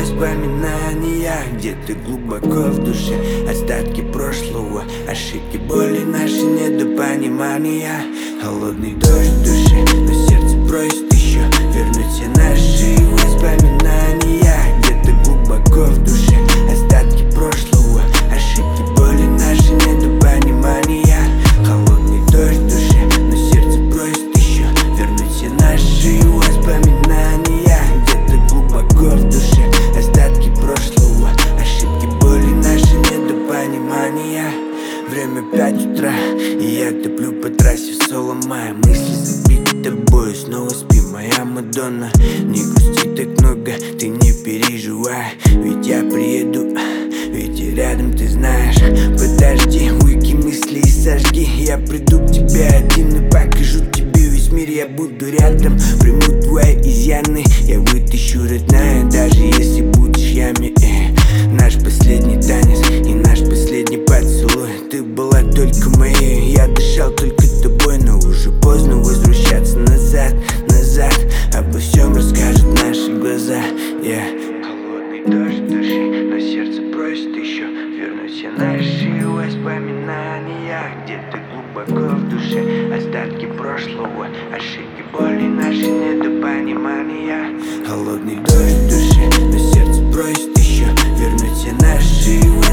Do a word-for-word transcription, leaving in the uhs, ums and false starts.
воспоминания где-то глубоко в душе, остатки прошлого, ошибки, боли, наши недопонимания. Холодный дождь в душе, но сердце просит еще вернуть все наши воспоминания где-то глубоко в душе, остатки прошлого, ошибки, боли, наши недопонимания. Холодный дождь в душе, но сердце просит еще вернуть все наши воспоминания где-то глубоко в душе, остатки прошлого, ошибки, боли, наши недопонимания. Время пять утра, и я топлю по трассе в соло, мои мысли забиты тобой, снова спи, моя Мадонна. Не грусти так много, ты не переживай, ведь я приеду, ведь я рядом, ты знаешь. Подожди, выкинь мысли и сожги, я приду к тебе один и покажу тебе весь мир. Я буду рядом, приму твои изъяны, я вытащу, родная, даже если будешь в яме. Наш последний танец и наш последний поцелуй, ты была только моей, я дышал только тобой. Но уже поздно возвращаться назад, назад. Обо всем расскажут наши глаза, yeah. Холодный дождь в душе, но сердце просит еще вернуть все наши воспоминания где-то глубоко в душе, остатки прошлого, ошибки, боли, наши недопонимания. Холодный дождь в душе, но сердце просит еще вернуть все наши